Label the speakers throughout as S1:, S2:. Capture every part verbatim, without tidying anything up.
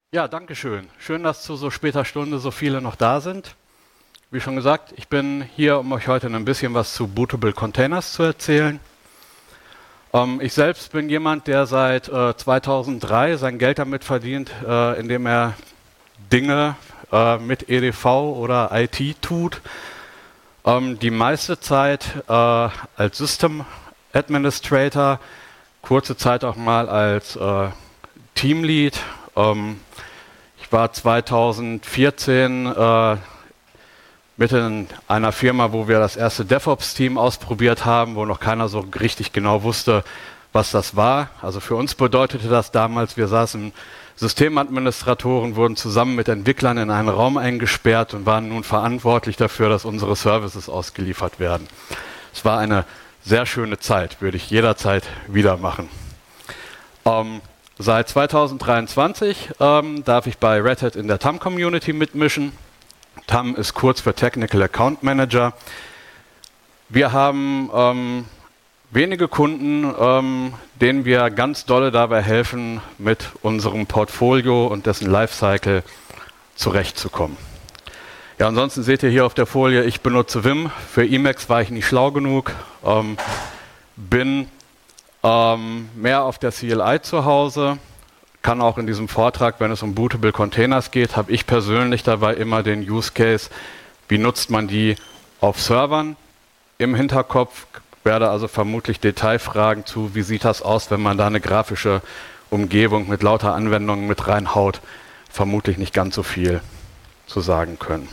S1: Ja, danke schön. Schön, dass zu so später Stunde so viele noch da sind. Wie schon gesagt, ich bin hier, um euch heute ein bisschen was zu Bootable Containers zu erzählen. Ähm, ich selbst bin jemand, der seit äh, zweitausenddrei sein Geld damit verdient, äh, indem er Dinge äh, mit E D V oder I T tut. Ähm, die meiste Zeit äh, als System Administrator, kurze Zeit auch mal als äh, Teamlead. Ähm, ich war zweitausendvierzehn äh, mit in einer Firma, wo wir das erste DevOps-Team ausprobiert haben, wo noch keiner so richtig genau wusste, was das war. Also für uns bedeutete das damals, wir saßen, Systemadministratoren wurden zusammen mit Entwicklern in einen Raum eingesperrt und waren nun verantwortlich dafür, dass unsere Services ausgeliefert werden. Es war eine sehr schöne Zeit, würde ich jederzeit wieder machen. Ähm, seit zweitausenddreiundzwanzig ähm, darf ich bei Red Hat in der T A M-Community mitmischen. T A M ist kurz für Technical Account Manager. Wir haben ähm, wenige Kunden, ähm, denen wir ganz dolle dabei helfen, mit unserem Portfolio und dessen Lifecycle zurechtzukommen. Ja, ansonsten seht ihr hier auf der Folie, ich benutze Vim. Für Emacs war ich nicht schlau genug. Ähm, bin ähm, mehr auf der C L I zu Hause. Kann auch in diesem Vortrag, wenn es um Bootable Containers geht, habe ich persönlich dabei immer den Use Case, wie nutzt man die auf Servern im Hinterkopf. Werde also vermutlich Detailfragen zu, wie sieht das aus, wenn man da eine grafische Umgebung mit lauter Anwendungen mit reinhaut, vermutlich nicht ganz so viel zu sagen können.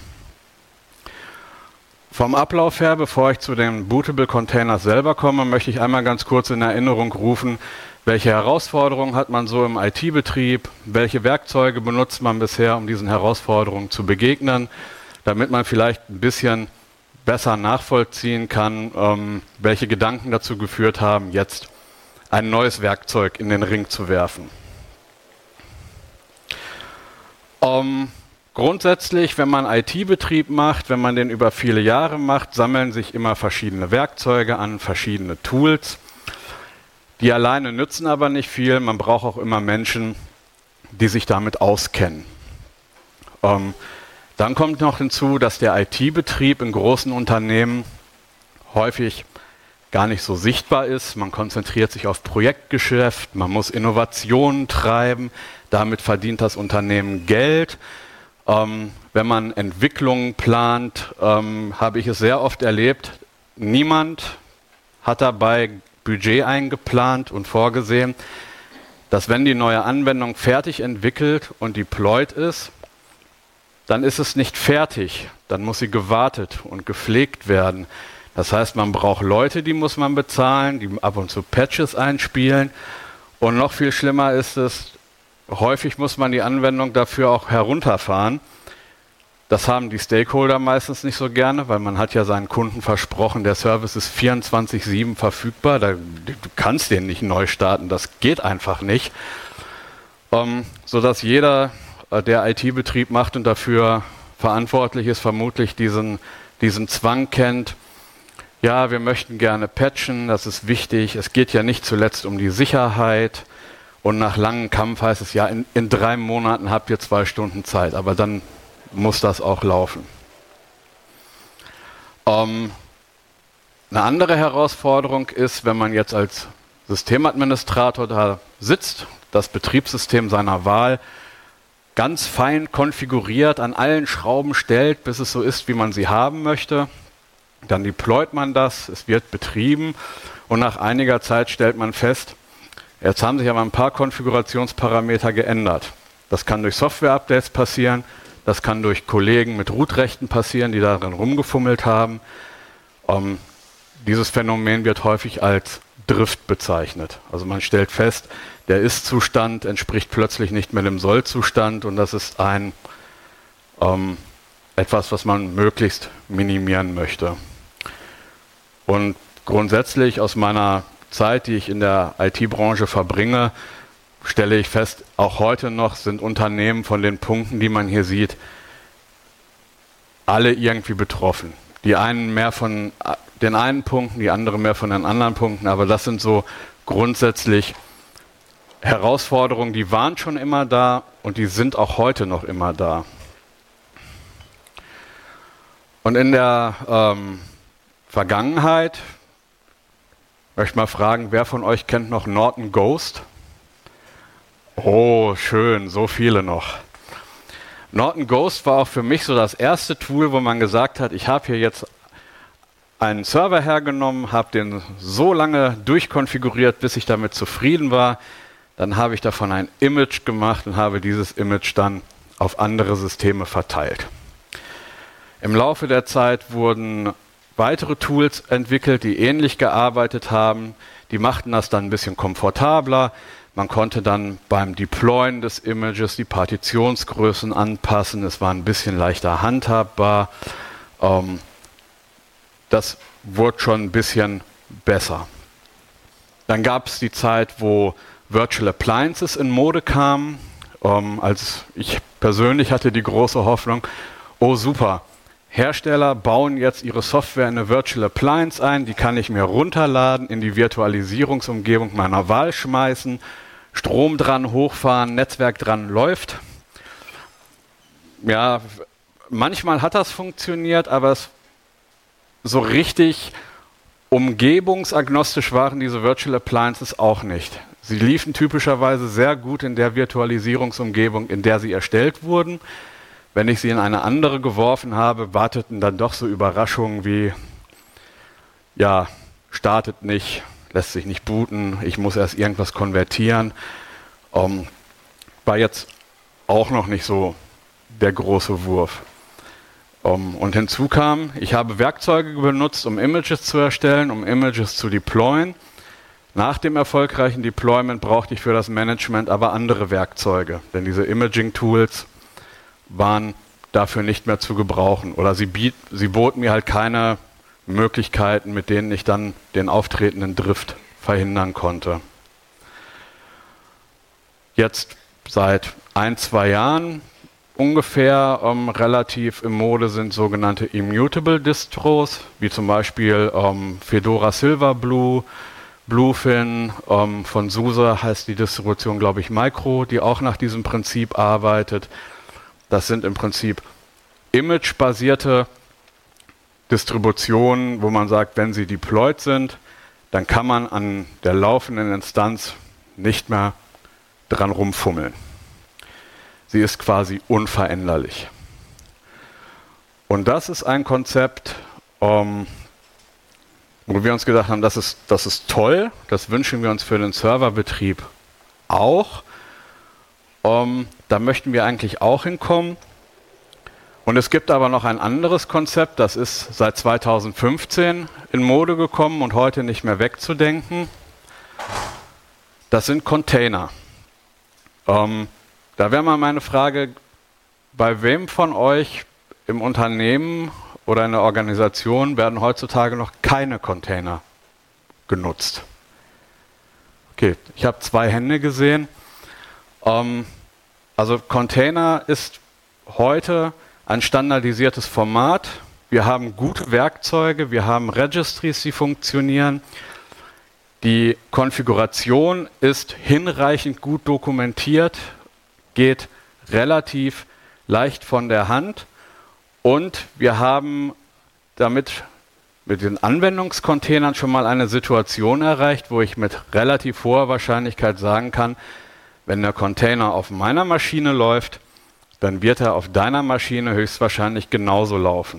S1: Vom Ablauf her, bevor ich zu den Bootable Containers selber komme, möchte ich einmal ganz kurz in Erinnerung rufen, welche Herausforderungen hat man so im I T-Betrieb, welche Werkzeuge benutzt man bisher, um diesen Herausforderungen zu begegnen, damit man vielleicht ein bisschen besser nachvollziehen kann, ähm, welche Gedanken dazu geführt haben, jetzt ein neues Werkzeug in den Ring zu werfen. Ähm, grundsätzlich, wenn man I T-Betrieb macht, wenn man den über viele Jahre macht, sammeln sich immer verschiedene Werkzeuge an, verschiedene Tools. Die alleine nützen aber nicht viel, man braucht auch immer Menschen, die sich damit auskennen. Ähm, Dann kommt noch hinzu, dass der I T-Betrieb in großen Unternehmen häufig gar nicht so sichtbar ist. Man konzentriert sich auf Projektgeschäft, man muss Innovationen treiben, damit verdient das Unternehmen Geld. Ähm, wenn man Entwicklungen plant, ähm, habe ich es sehr oft erlebt, niemand hat dabei Budget eingeplant und vorgesehen, dass wenn die neue Anwendung fertig entwickelt und deployed ist, dann ist es nicht fertig, dann muss sie gewartet und gepflegt werden. Das heißt, man braucht Leute, die muss man bezahlen, die ab und zu Patches einspielen. Und noch viel schlimmer ist es, häufig muss man die Anwendung dafür auch herunterfahren. Das haben die Stakeholder meistens nicht so gerne, weil man hat ja seinen Kunden versprochen, der Service ist vierundzwanzig sieben verfügbar, da, du kannst den nicht neu starten, das geht einfach nicht. Ähm, sodass jeder, der I T-Betrieb macht und dafür verantwortlich ist, vermutlich diesen, diesen Zwang kennt. Ja, wir möchten gerne patchen, das ist wichtig. Es geht ja nicht zuletzt um die Sicherheit. Und nach langem Kampf heißt es, ja, in, in drei Monaten habt ihr zwei Stunden Zeit. Aber dann muss das auch laufen. Ähm, eine andere Herausforderung ist, wenn man jetzt als Systemadministrator da sitzt, das Betriebssystem seiner Wahl ganz fein konfiguriert, an allen Schrauben stellt, bis es so ist, wie man sie haben möchte. Dann deployt man das, es wird betrieben und nach einiger Zeit stellt man fest, jetzt haben sich aber ein paar Konfigurationsparameter geändert. Das kann durch Software-Updates passieren, das kann durch Kollegen mit Root-Rechten passieren, die darin rumgefummelt haben. Ähm, dieses Phänomen wird häufig als Drift bezeichnet. Also man stellt fest, der Ist-Zustand entspricht plötzlich nicht mehr dem Soll-Zustand und das ist ein ähm, etwas, was man möglichst minimieren möchte. Und grundsätzlich aus meiner Zeit, die ich in der I T-Branche verbringe, stelle ich fest, auch heute noch sind Unternehmen von den Punkten, die man hier sieht, alle irgendwie betroffen. Die einen mehr von den einen Punkten, die anderen mehr von den anderen Punkten, aber das sind so grundsätzlich Herausforderungen, die waren schon immer da und die sind auch heute noch immer da. Und in der ähm, Vergangenheit, möchte ich mal fragen, wer von euch kennt noch Norton Ghost? Oh, schön, so viele noch. Norton Ghost war auch für mich so das erste Tool, wo man gesagt hat, ich habe hier jetzt einen Server hergenommen, habe den so lange durchkonfiguriert, bis ich damit zufrieden war. Dann habe ich davon ein Image gemacht und habe dieses Image dann auf andere Systeme verteilt. Im Laufe der Zeit wurden weitere Tools entwickelt, die ähnlich gearbeitet haben. Die machten das dann ein bisschen komfortabler. Man konnte dann beim Deployen des Images die Partitionsgrößen anpassen. Es war ein bisschen leichter handhabbar. Ähm, das wurde schon ein bisschen besser. Dann gab es die Zeit, wo Virtual Appliances in Mode kamen. Ähm, als ich persönlich hatte die große Hoffnung, oh super, Hersteller bauen jetzt ihre Software in eine Virtual Appliance ein, die kann ich mir runterladen, in die Virtualisierungsumgebung meiner Wahl schmeißen, Strom dran hochfahren, Netzwerk dran läuft. Ja, manchmal hat das funktioniert, aber es so richtig umgebungsagnostisch waren diese Virtual Appliances auch nicht. Sie liefen typischerweise sehr gut in der Virtualisierungsumgebung, in der sie erstellt wurden. Wenn ich sie in eine andere geworfen habe, warteten dann doch so Überraschungen wie, ja, startet nicht, lässt sich nicht booten, ich muss erst irgendwas konvertieren. Ähm, war jetzt auch noch nicht so der große Wurf. Um, und hinzu kam, ich habe Werkzeuge benutzt, um Images zu erstellen, um Images zu deployen. Nach dem erfolgreichen Deployment brauchte ich für das Management aber andere Werkzeuge, denn diese Imaging-Tools waren dafür nicht mehr zu gebrauchen oder sie, biet, sie boten mir halt keine Möglichkeiten, mit denen ich dann den auftretenden Drift verhindern konnte. Jetzt seit ein, zwei Jahren ungefähr ähm, relativ im Mode sind sogenannte Immutable Distros, wie zum Beispiel ähm, Fedora Silverblue, Bluefin, ähm, von SUSE heißt die Distribution, glaube ich, Micro, die auch nach diesem Prinzip arbeitet. Das sind im Prinzip imagebasierte Distributionen, wo man sagt, wenn sie deployed sind, dann kann man an der laufenden Instanz nicht mehr dran rumfummeln. Sie ist quasi unveränderlich. Und das ist ein Konzept, ähm, wo wir uns gedacht haben, das ist, das ist toll, das wünschen wir uns für den Serverbetrieb auch. Ähm, da möchten wir eigentlich auch hinkommen. Und es gibt aber noch ein anderes Konzept, das ist seit zweitausendfünfzehn in Mode gekommen und heute nicht mehr wegzudenken. Das sind Container. Ähm, da wäre mal meine Frage, bei wem von euch im Unternehmen oder in der Organisation werden heutzutage noch keine Container genutzt? Okay, ich habe zwei Hände gesehen. Ähm, also Container ist heute ein standardisiertes Format. Wir haben gute Werkzeuge, wir haben Registries, die funktionieren. Die Konfiguration ist hinreichend gut dokumentiert, geht relativ leicht von der Hand und wir haben damit mit den Anwendungscontainern schon mal eine Situation erreicht, wo ich mit relativ hoher Wahrscheinlichkeit sagen kann, wenn der Container auf meiner Maschine läuft, dann wird er auf deiner Maschine höchstwahrscheinlich genauso laufen.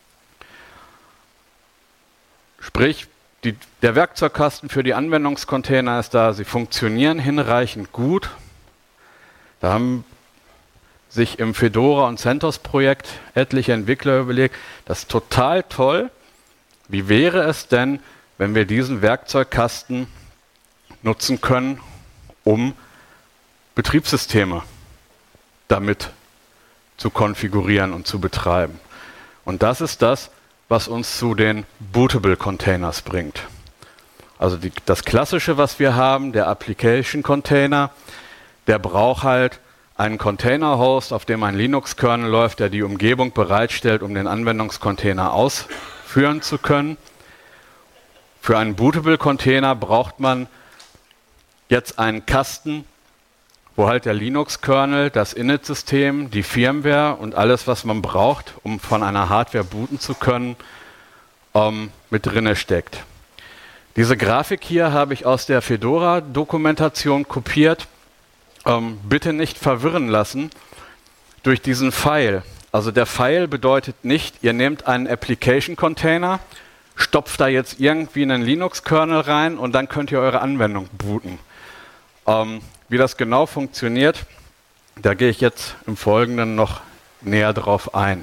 S1: Sprich, die, der Werkzeugkasten für die Anwendungscontainer ist da, sie funktionieren hinreichend gut. Da haben sich im Fedora und CentOS-Projekt etliche Entwickler überlegt, das ist total toll. Wie wäre es denn, wenn wir diesen Werkzeugkasten nutzen können, um Betriebssysteme damit zu konfigurieren und zu betreiben? Und das ist das, was uns zu den Bootable Containers bringt. Also die, das Klassische, was wir haben, der Application Container, der braucht halt einen Container-Host, auf dem ein Linux-Kernel läuft, der die Umgebung bereitstellt, um den Anwendungscontainer ausführen zu können. Für einen Bootable Container braucht man jetzt einen Kasten wo halt der Linux-Kernel, das Init-System, die Firmware und alles, was man braucht, um von einer Hardware booten zu können, ähm, mit drinne steckt. Diese Grafik hier habe ich aus der Fedora-Dokumentation kopiert. Ähm, bitte nicht verwirren lassen durch diesen Pfeil. Also der Pfeil bedeutet nicht, ihr nehmt einen Application-Container, stopft da jetzt irgendwie einen Linux-Kernel rein und dann könnt ihr eure Anwendung booten. Ähm, wie das genau funktioniert, da gehe ich jetzt im Folgenden noch näher drauf ein.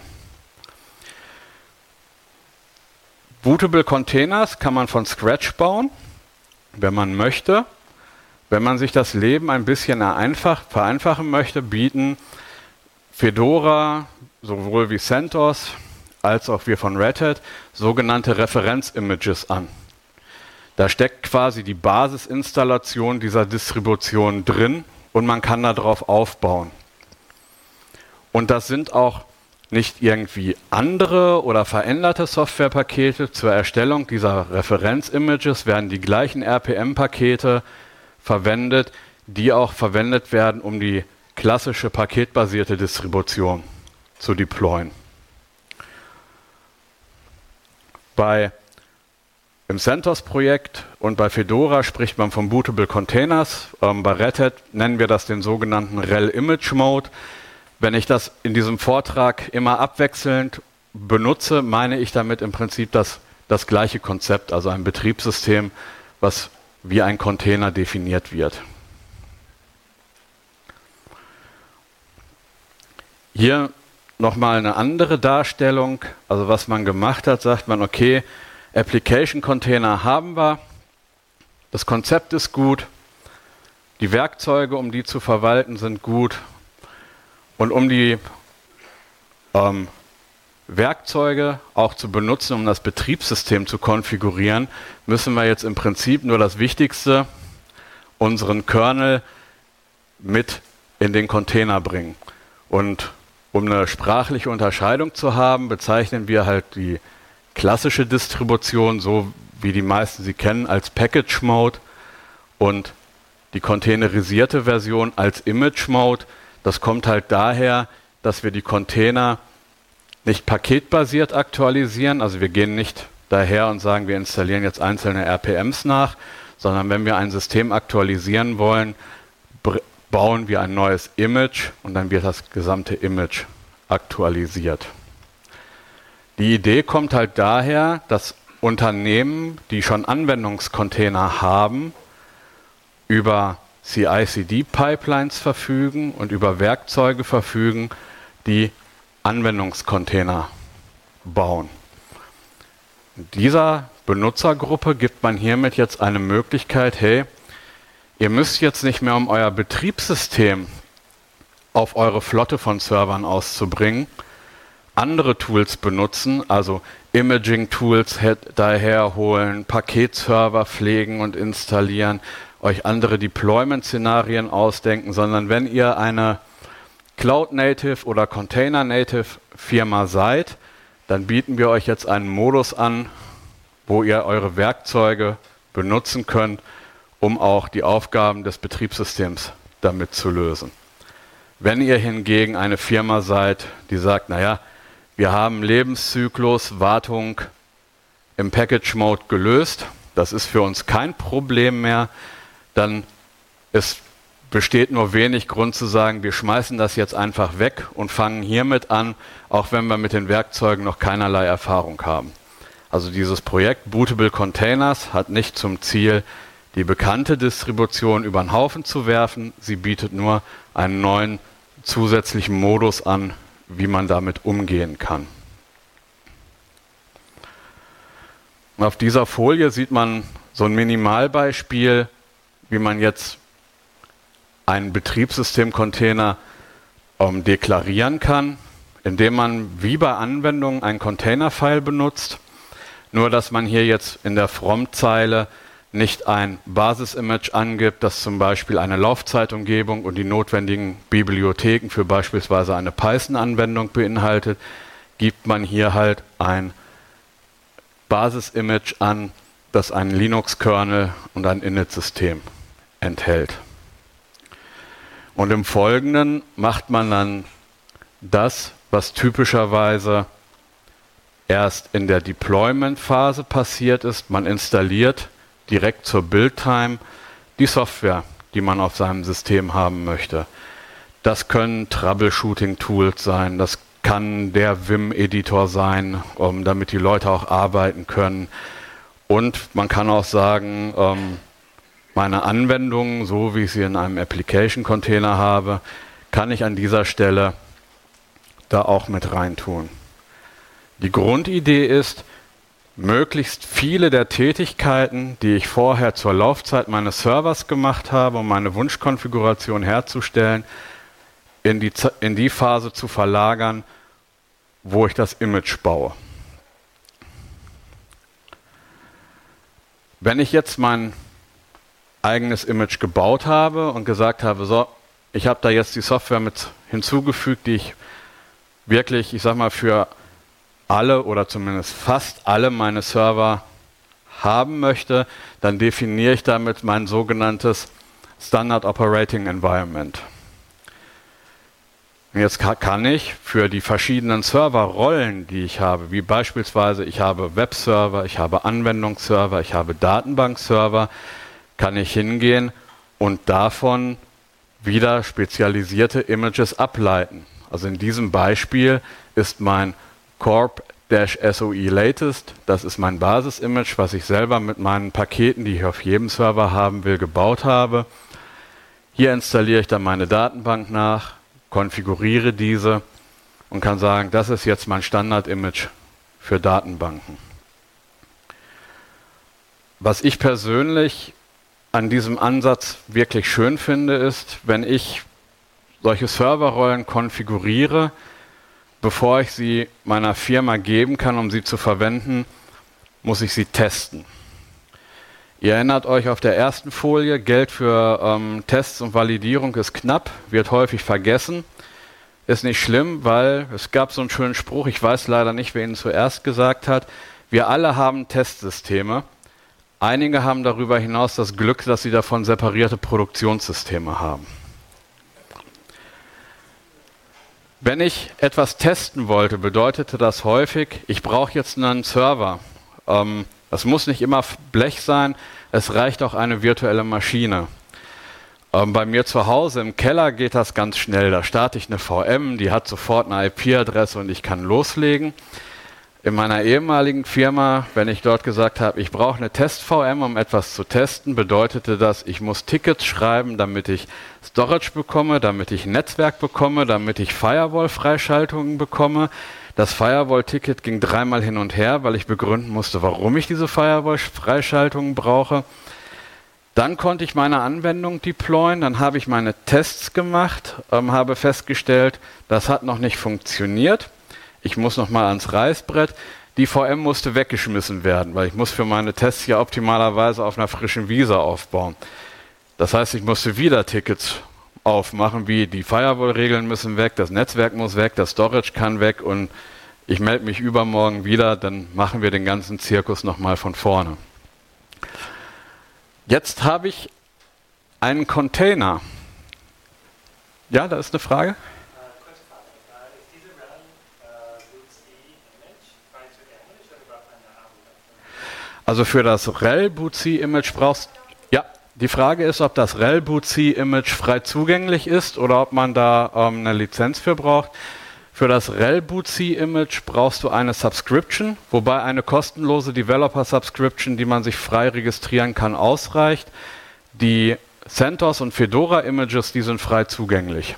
S1: Bootable Containers kann man von Scratch bauen, wenn man möchte. Wenn man sich das Leben ein bisschen vereinfachen möchte, bieten Fedora, sowohl wie CentOS, als auch wir von Red Hat, sogenannte Referenz-Images an. Da steckt quasi die Basisinstallation dieser Distribution drin und man kann darauf aufbauen. Und das sind auch nicht irgendwie andere oder veränderte Softwarepakete. Zur Erstellung dieser Referenz-Images werden die gleichen R P M-Pakete verwendet, die auch verwendet werden, um die klassische paketbasierte Distribution zu deployen. Bei Im CentOS-Projekt und bei Fedora spricht man von Bootable Containers. Ähm, bei Red Hat nennen wir das den sogenannten Rel Image Mode. Wenn ich das in diesem Vortrag immer abwechselnd benutze, meine ich damit im Prinzip das, das gleiche Konzept, also ein Betriebssystem, was wie ein Container definiert wird. Hier nochmal eine andere Darstellung. Also was man gemacht hat, sagt man, okay, Application Container haben wir, das Konzept ist gut, die Werkzeuge, um die zu verwalten, sind gut und um die ähm, Werkzeuge auch zu benutzen, um das Betriebssystem zu konfigurieren, müssen wir jetzt im Prinzip nur das Wichtigste, unseren Kernel mit in den Container bringen. Und um eine sprachliche Unterscheidung zu haben, bezeichnen wir halt die klassische Distribution, so wie die meisten sie kennen, als Package Mode und die containerisierte Version als Image Mode. Das kommt halt daher, dass wir die Container nicht paketbasiert aktualisieren, also wir gehen nicht daher und sagen, wir installieren jetzt einzelne R P Ms nach, sondern wenn wir ein System aktualisieren wollen, bauen wir ein neues Image und dann wird das gesamte Image aktualisiert. Die Idee kommt halt daher, dass Unternehmen, die schon Anwendungscontainer haben, über C I C D-Pipelines verfügen und über Werkzeuge verfügen, die Anwendungscontainer bauen. Dieser Benutzergruppe gibt man hiermit jetzt eine Möglichkeit, hey, ihr müsst jetzt nicht mehr, um euer Betriebssystem auf eure Flotte von Servern auszubringen, andere Tools benutzen, also Imaging-Tools daherholen, Paketserver pflegen und installieren, euch andere Deployment-Szenarien ausdenken, sondern wenn ihr eine Cloud-Native oder Container-Native-Firma seid, dann bieten wir euch jetzt einen Modus an, wo ihr eure Werkzeuge benutzen könnt, um auch die Aufgaben des Betriebssystems damit zu lösen. Wenn ihr hingegen eine Firma seid, die sagt, naja, wir haben Lebenszyklus, Wartung im Package-Mode gelöst, das ist für uns kein Problem mehr, dann es besteht nur wenig Grund zu sagen, wir schmeißen das jetzt einfach weg und fangen hiermit an, auch wenn wir mit den Werkzeugen noch keinerlei Erfahrung haben. Also dieses Projekt Bootable Containers hat nicht zum Ziel, die bekannte Distribution über den Haufen zu werfen, sie bietet nur einen neuen zusätzlichen Modus an, wie man damit umgehen kann. Auf dieser Folie sieht man so ein Minimalbeispiel, wie man jetzt einen Betriebssystem-Container ähm, deklarieren kann, indem man wie bei Anwendungen ein Container-File benutzt, nur dass man hier jetzt in der From-Zeile nicht ein Basis-Image angibt, das zum Beispiel eine Laufzeitumgebung und die notwendigen Bibliotheken für beispielsweise eine Python-Anwendung beinhaltet, gibt man hier halt ein Basis-Image an, das einen Linux-Kernel und ein Init-System enthält. Und im Folgenden macht man dann das, was typischerweise erst in der Deployment-Phase passiert ist. Man installiert direkt zur Build-Time die Software, die man auf seinem System haben möchte. Das können Troubleshooting-Tools sein, das kann der Vim-Editor sein, um, damit die Leute auch arbeiten können. Und man kann auch sagen, ähm, meine Anwendung, so wie ich sie in einem Application-Container habe, kann ich an dieser Stelle da auch mit reintun. Die Grundidee ist, möglichst viele der Tätigkeiten, die ich vorher zur Laufzeit meines Servers gemacht habe, um meine Wunschkonfiguration herzustellen, in die, in die Phase zu verlagern, wo ich das Image baue. Wenn ich jetzt mein eigenes Image gebaut habe und gesagt habe, so, ich habe da jetzt die Software mit hinzugefügt, die ich wirklich, ich sag mal, für alle oder zumindest fast alle meine Server haben möchte, dann definiere ich damit mein sogenanntes Standard Operating Environment. Und jetzt kann ich für die verschiedenen Serverrollen, die ich habe, wie beispielsweise ich habe Webserver, ich habe Anwendungsserver, ich habe Datenbankserver, kann ich hingehen und davon wieder spezialisierte Images ableiten. Also in diesem Beispiel ist mein Corp-S O E Latest, das ist mein Basis-Image, was ich selber mit meinen Paketen, die ich auf jedem Server haben will, gebaut habe. Hier installiere ich dann meine Datenbank nach, konfiguriere diese und kann sagen, das ist jetzt mein Standard-Image für Datenbanken. Was ich persönlich an diesem Ansatz wirklich schön finde, ist, wenn ich solche Serverrollen konfiguriere, bevor ich sie meiner Firma geben kann, um sie zu verwenden, muss ich sie testen. Ihr erinnert euch auf der ersten Folie, Geld für ähm, Tests und Validierung ist knapp, wird häufig vergessen. Ist nicht schlimm, weil es gab so einen schönen Spruch, ich weiß leider nicht, wer ihn zuerst gesagt hat, wir alle haben Testsysteme. Einige haben darüber hinaus das Glück, dass sie davon separierte Produktionssysteme haben. Wenn ich etwas testen wollte, bedeutete das häufig, ich brauche jetzt einen Server. Ähm, das muss nicht immer Blech sein, es reicht auch eine virtuelle Maschine. Ähm, bei mir zu Hause im Keller geht das ganz schnell. Da starte ich eine V M, die hat sofort eine I P-Adresse und ich kann loslegen. In meiner ehemaligen Firma, wenn ich dort gesagt habe, ich brauche eine Test-V M, um etwas zu testen, bedeutete das, ich muss Tickets schreiben, damit ich Storage bekomme, damit ich Netzwerk bekomme, damit ich Firewall-Freischaltungen bekomme. Das Firewall-Ticket ging dreimal hin und her, weil ich begründen musste, warum ich diese Firewall-Freischaltungen brauche. Dann konnte ich meine Anwendung deployen, dann habe ich meine Tests gemacht, ähm, habe festgestellt, das hat noch nicht funktioniert. Ich muss noch mal ans Reißbrett. Die V M musste weggeschmissen werden, weil ich muss für meine Tests hier optimalerweise auf einer frischen Wiese aufbauen. Das heißt, ich musste wieder Tickets aufmachen, wie die Firewall-Regeln müssen weg, das Netzwerk muss weg, das Storage kann weg und ich melde mich übermorgen wieder, dann machen wir den ganzen Zirkus noch mal von vorne. Jetzt habe ich einen Container. Ja, da ist eine Frage. Also für das rel-bootc-Image brauchst ja, die Frage ist, ob das rel-bootc-Image frei zugänglich ist oder ob man da ähm, eine Lizenz für braucht. Für das rel-bootc-Image brauchst du eine Subscription, wobei eine kostenlose Developer-Subscription, die man sich frei registrieren kann, ausreicht. Die CentOS und Fedora-Images, die sind frei zugänglich.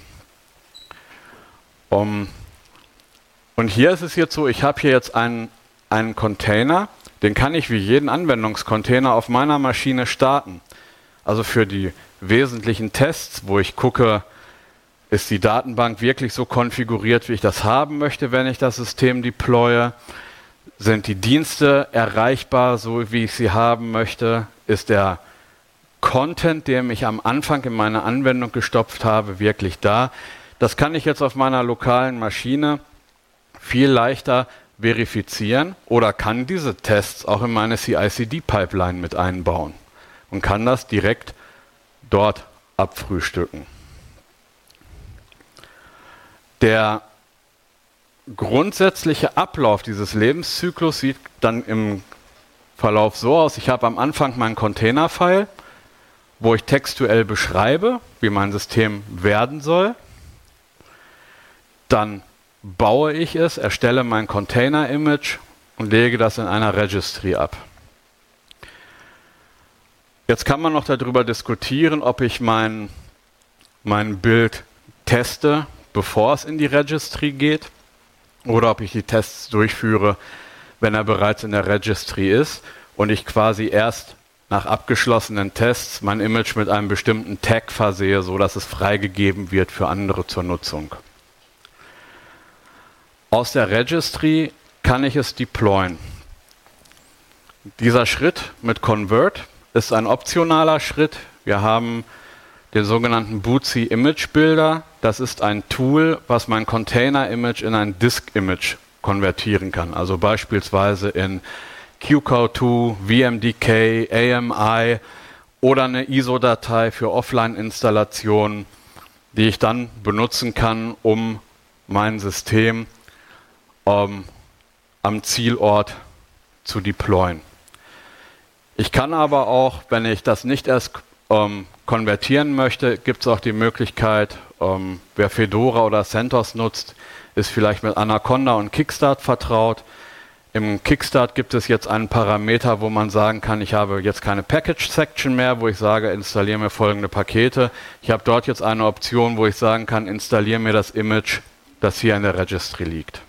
S1: Um, und hier ist es jetzt so, ich habe hier jetzt einen, einen Container, den kann ich wie jeden Anwendungscontainer auf meiner Maschine starten. Also für die wesentlichen Tests, wo ich gucke, ist die Datenbank wirklich so konfiguriert, wie ich das haben möchte, wenn ich das System deploye? Sind die Dienste erreichbar, so wie ich sie haben möchte? Ist der Content, den ich am Anfang in meine Anwendung gestopft habe, wirklich da? Das kann ich jetzt auf meiner lokalen Maschine viel leichter verifizieren oder kann diese Tests auch in meine C I C D-Pipeline mit einbauen und kann das direkt dort abfrühstücken. Der grundsätzliche Ablauf dieses Lebenszyklus sieht dann im Verlauf so aus: Ich habe am Anfang mein Container-File, wo ich textuell beschreibe, wie mein System werden soll. Dann baue ich es, erstelle mein Container-Image und lege das in einer Registry ab. Jetzt kann man noch darüber diskutieren, ob ich mein, mein Bild teste, bevor es in die Registry geht, oder ob ich die Tests durchführe, wenn er bereits in der Registry ist und ich quasi erst nach abgeschlossenen Tests mein Image mit einem bestimmten Tag versehe, sodass es freigegeben wird für andere zur Nutzung. Aus der Registry kann ich es deployen. Dieser Schritt mit Convert ist ein optionaler Schritt. Wir haben den sogenannten Bootsy Image Builder. Das ist ein Tool, was mein Container-Image in ein Disk-Image konvertieren kann. Also beispielsweise in Q C O zwei, V M D K, A M I oder eine I S O-Datei für Offline-Installationen, die ich dann benutzen kann, um mein System ähm, am Zielort zu deployen. Ich kann aber auch, wenn ich das nicht erst ähm, konvertieren möchte, gibt es auch die Möglichkeit, ähm, wer Fedora oder CentOS nutzt, ist vielleicht mit Anaconda und Kickstart vertraut. Im Kickstart gibt es jetzt einen Parameter, wo man sagen kann, ich habe jetzt keine Package-Section mehr, wo ich sage, installiere mir folgende Pakete. Ich habe dort jetzt eine Option, wo ich sagen kann, installiere mir das Image, das hier in der Registry liegt.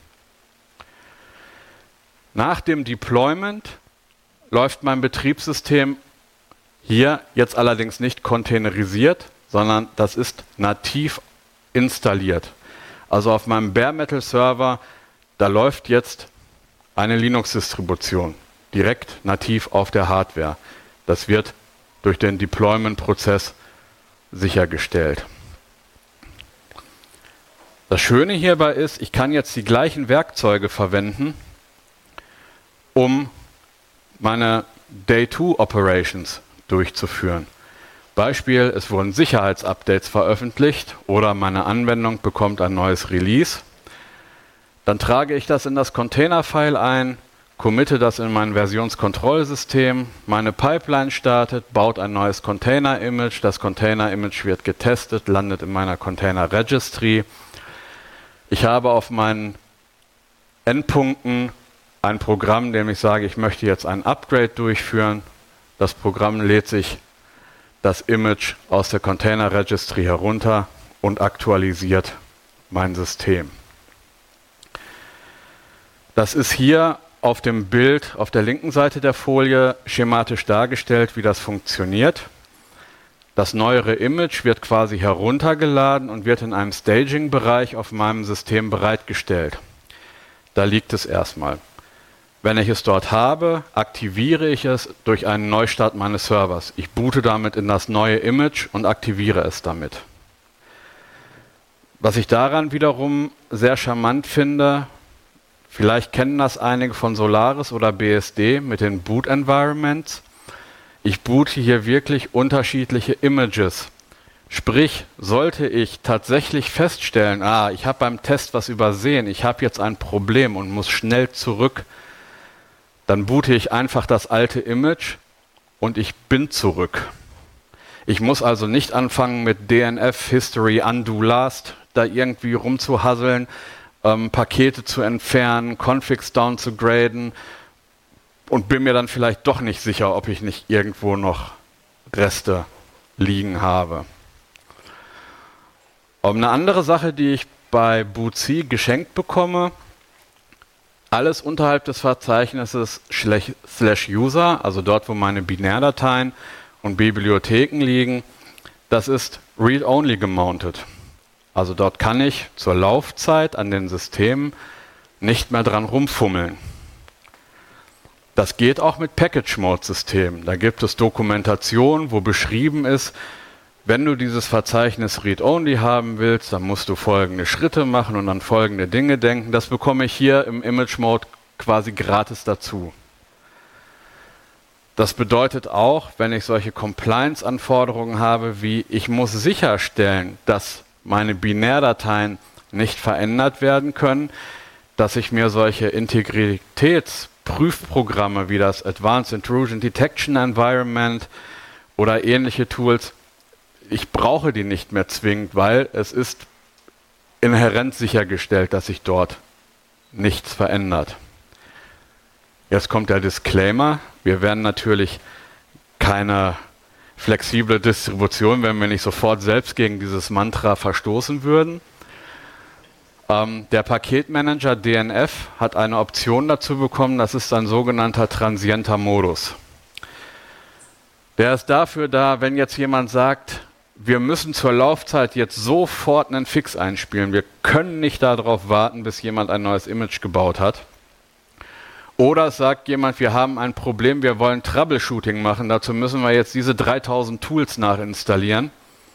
S1: Nach dem Deployment läuft mein Betriebssystem hier jetzt allerdings nicht containerisiert, sondern das ist nativ installiert. Also auf meinem Bare Metal Server, da läuft jetzt eine Linux-Distribution direkt nativ auf der Hardware. Das wird durch den Deployment-Prozess sichergestellt. Das Schöne hierbei ist, ich kann jetzt die gleichen Werkzeuge verwenden, um meine Day zwei Operations durchzuführen. Beispiel, es wurden Sicherheitsupdates veröffentlicht oder meine Anwendung bekommt ein neues Release. Dann trage ich das in das Container-File ein, committe das in mein Versionskontrollsystem, meine Pipeline startet, baut ein neues Container-Image, das Container-Image wird getestet, landet in meiner Container-Registry. Ich habe auf meinen Endpunkten ein Programm, dem ich sage, ich möchte jetzt ein Upgrade durchführen. Das Programm lädt sich das Image aus der Container Registry herunter und aktualisiert mein System. Das ist hier auf dem Bild auf der linken Seite der Folie schematisch dargestellt, wie das funktioniert. Das neuere Image wird quasi heruntergeladen und wird in einem Staging-Bereich auf meinem System bereitgestellt. Da liegt es erstmal. Wenn ich es dort habe, aktiviere ich es durch einen Neustart meines Servers. Ich boote damit in das neue Image und aktiviere es damit. Was ich daran wiederum sehr charmant finde, vielleicht kennen das einige von Solaris oder B S D mit den Boot Environments. Ich boote hier wirklich unterschiedliche Images. Sprich, sollte ich tatsächlich feststellen, ah, ich habe beim Test was übersehen, ich habe jetzt ein Problem und muss schnell zurück, dann boote ich einfach das alte Image und ich bin zurück. Ich muss also nicht anfangen mit D N F, History, Undo, Last, da irgendwie rumzuhasseln, ähm, Pakete zu entfernen, Configs down zu graden und bin mir dann vielleicht doch nicht sicher, ob ich nicht irgendwo noch Reste liegen habe. Um, eine andere Sache, die ich bei Bootsy geschenkt bekomme, alles unterhalb des Verzeichnisses slash user, also dort, wo meine Binärdateien und Bibliotheken liegen, das ist read-only gemountet. Also dort kann ich zur Laufzeit an den Systemen nicht mehr dran rumfummeln. Das geht auch mit Package-Mode-Systemen. Da gibt es Dokumentation, wo beschrieben ist, wenn du dieses Verzeichnis read-only haben willst, dann musst du folgende Schritte machen und an folgende Dinge denken. Das bekomme ich hier im Image-Mode quasi gratis dazu. Das bedeutet auch, wenn ich solche Compliance-Anforderungen habe, wie ich muss sicherstellen, dass meine Binärdateien nicht verändert werden können, dass ich mir solche Integritätsprüfprogramme wie das Advanced Intrusion Detection Environment oder ähnliche Tools, ich brauche die nicht mehr zwingend, weil es ist inhärent sichergestellt, dass sich dort nichts verändert. Jetzt kommt der Disclaimer. Wir werden natürlich keine flexible Distribution, wenn wir nicht sofort selbst gegen dieses Mantra verstoßen würden. Ähm, der Paketmanager D N F hat eine Option dazu bekommen, das ist ein sogenannter transienter Modus. Der ist dafür da, wenn jetzt jemand sagt, wir müssen zur Laufzeit jetzt sofort einen Fix einspielen, wir können nicht darauf warten, bis jemand ein neues Image gebaut hat. Oder es sagt jemand, wir haben ein Problem, wir wollen Troubleshooting machen, dazu müssen wir jetzt diese dreitausend Tools nachinstallieren.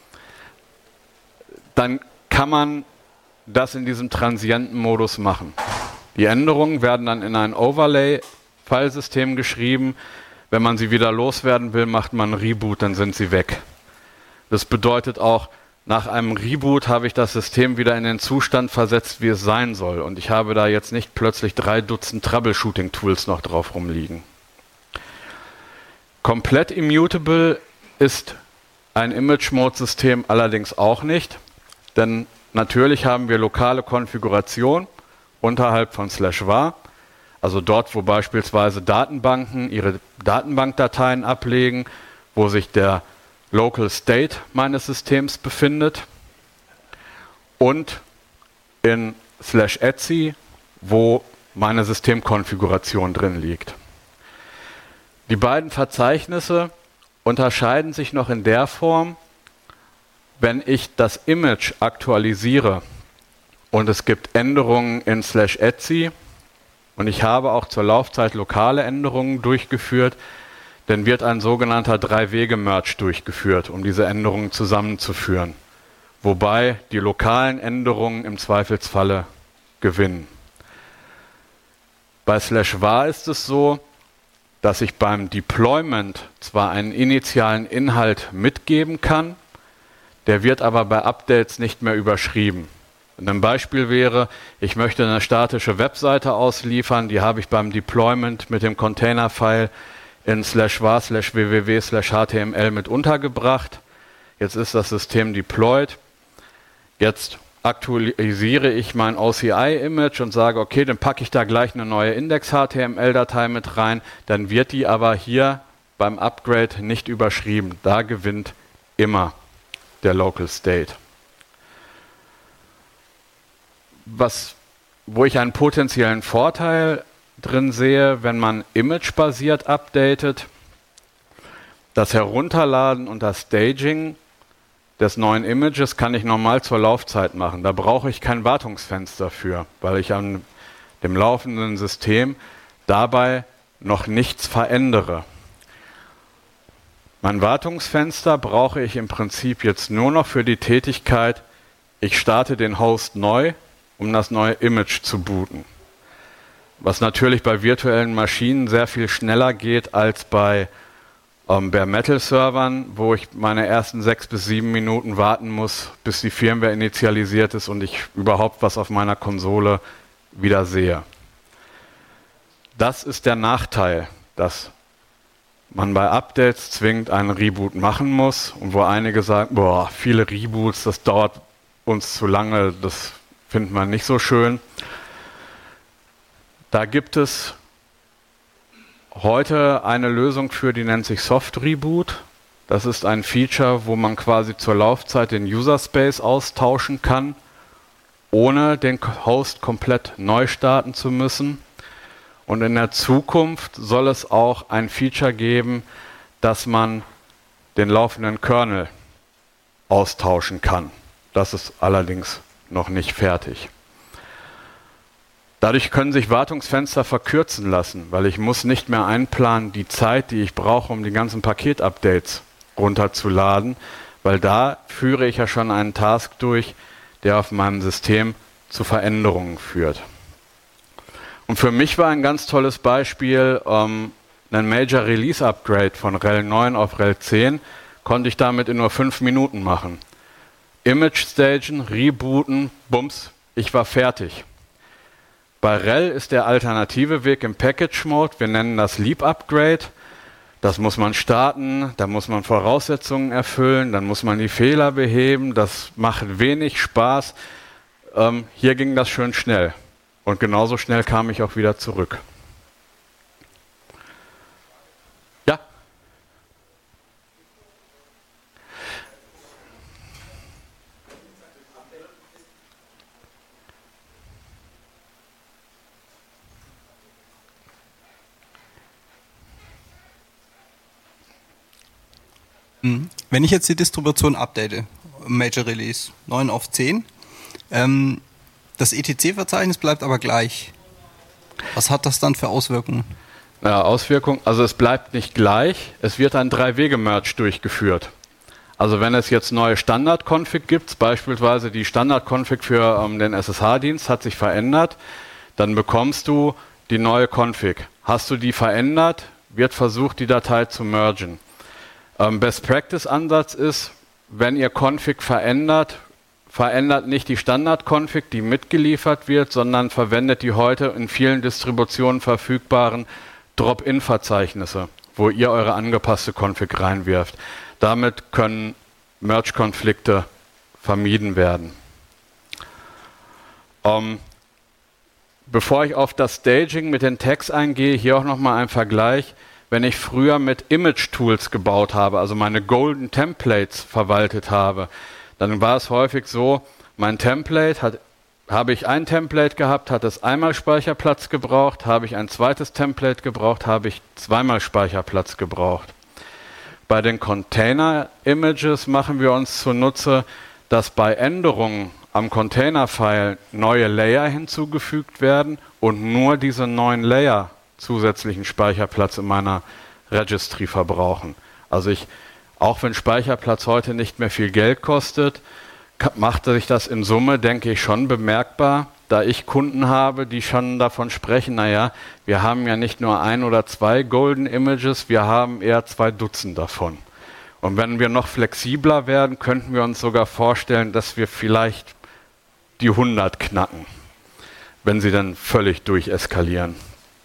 S1: Dann kann man das in diesem transienten Modus machen. Die Änderungen werden dann in ein Overlay-Filesystem geschrieben. Wenn man sie wieder loswerden will, macht man einen Reboot, dann sind sie weg. Das bedeutet auch, nach einem Reboot habe ich das System wieder in den Zustand versetzt, wie es sein soll. Und ich habe da jetzt nicht plötzlich drei Dutzend Troubleshooting-Tools noch drauf rumliegen. Komplett immutable ist ein Image-Mode-System allerdings auch nicht, denn natürlich haben wir lokale Konfiguration unterhalb von slash var, also dort, wo beispielsweise Datenbanken ihre Datenbankdateien ablegen, wo sich der Local State meines Systems befindet, und in slash etc, wo meine Systemkonfiguration drin liegt. Die beiden Verzeichnisse unterscheiden sich noch in der Form, wenn ich das Image aktualisiere und es gibt Änderungen in slash etc und ich habe auch zur Laufzeit lokale Änderungen durchgeführt, dann wird ein sogenannter Drei-Wege-Merge durchgeführt, um diese Änderungen zusammenzuführen, wobei die lokalen Änderungen im Zweifelsfalle gewinnen. Bei slash var ist es so, dass ich beim Deployment zwar einen initialen Inhalt mitgeben kann, der wird aber bei Updates nicht mehr überschrieben. Und ein Beispiel wäre, ich möchte eine statische Webseite ausliefern, die habe ich beim Deployment mit dem Container-File in slash var slash www slash html mit untergebracht. Jetzt ist das System deployed. Jetzt aktualisiere ich mein O C I-Image und sage, okay, dann packe ich da gleich eine neue Index-H T M L-Datei mit rein. Dann wird die aber hier beim Upgrade nicht überschrieben. Da gewinnt immer der Local State. Was, wo ich einen potenziellen Vorteil drin sehe, wenn man imagebasiert updatet, das Herunterladen und das Staging des neuen Images kann ich normal zur Laufzeit machen. Da brauche ich kein Wartungsfenster für, weil ich an dem laufenden System dabei noch nichts verändere. Mein Wartungsfenster brauche ich im Prinzip jetzt nur noch für die Tätigkeit, ich starte den Host neu, um das neue Image zu booten. Was natürlich bei virtuellen Maschinen sehr viel schneller geht als bei ähm, Bare Metal Servern, wo ich meine ersten sechs bis sieben Minuten warten muss, bis die Firmware initialisiert ist und ich überhaupt was auf meiner Konsole wieder sehe. Das ist der Nachteil, dass man bei Updates zwingend einen Reboot machen muss und wo einige sagen, boah, viele Reboots, das dauert uns zu lange, das findet man nicht so schön. Da gibt es heute eine Lösung für, die nennt sich Soft Reboot. Das ist ein Feature, wo man quasi zur Laufzeit den User Space austauschen kann, ohne den Host komplett neu starten zu müssen. Und in der Zukunft soll es auch ein Feature geben, dass man den laufenden Kernel austauschen kann. Das ist allerdings noch nicht fertig. Dadurch können sich Wartungsfenster verkürzen lassen, weil ich muss nicht mehr einplanen die Zeit, die ich brauche, um die ganzen Paketupdates runterzuladen, weil da führe ich ja schon einen Task durch, der auf meinem System zu Veränderungen führt. Und für mich war ein ganz tolles Beispiel, ähm, ein Major Release Upgrade von R H E L neun auf R H E L zehn konnte ich damit in nur fünf Minuten machen. Image stagen, rebooten, bums, ich war fertig. Bei R H E L ist der alternative Weg im Package Mode, wir nennen das Leap Upgrade. Das muss man starten, da muss man Voraussetzungen erfüllen, dann muss man die Fehler beheben, das macht wenig Spaß. Ähm, hier ging das schön schnell und genauso schnell kam ich auch wieder zurück. Ja?
S2: Wenn ich jetzt die Distribution update, Major Release neun auf zehn, ähm, das E T C-Verzeichnis bleibt aber gleich. Was hat das dann für Auswirkungen?
S1: Ja, Auswirkungen, also es bleibt nicht gleich, es wird ein Drei-Wege-Merge durchgeführt. Also wenn es jetzt neue Standard-Config gibt, beispielsweise die Standard-Config für ähm, den S S H-Dienst hat sich verändert, dann bekommst du die neue Config. Hast du die verändert, wird versucht, die Datei zu mergen. Ähm, Best-Practice-Ansatz ist, wenn ihr Config verändert, verändert nicht die Standard-Config, die mitgeliefert wird, sondern verwendet die heute in vielen Distributionen verfügbaren Drop-in-Verzeichnisse, wo ihr eure angepasste Config reinwirft. Damit können Merge-Konflikte vermieden werden. Ähm, bevor ich auf das Staging mit den Tags eingehe, hier auch nochmal ein Vergleich. Wenn ich früher mit Image-Tools gebaut habe, also meine Golden Templates verwaltet habe, dann war es häufig so, mein Template hat, habe ich ein Template gehabt, hat es einmal Speicherplatz gebraucht, habe ich ein zweites Template gebraucht, habe ich zweimal Speicherplatz gebraucht. Bei den Container-Images machen wir uns zunutze, dass bei Änderungen am Container-File neue Layer hinzugefügt werden und nur diese neuen Layer zusätzlichen Speicherplatz in meiner Registry verbrauchen. Also ich, auch wenn Speicherplatz heute nicht mehr viel Geld kostet, macht sich das in Summe, denke ich, schon bemerkbar, da ich Kunden habe, die schon davon sprechen, naja, wir haben ja nicht nur ein oder zwei Golden Images, wir haben eher zwei Dutzend davon. Und wenn wir noch flexibler werden, könnten wir uns sogar vorstellen, dass wir vielleicht die hundert knacken, wenn sie dann völlig durcheskalieren.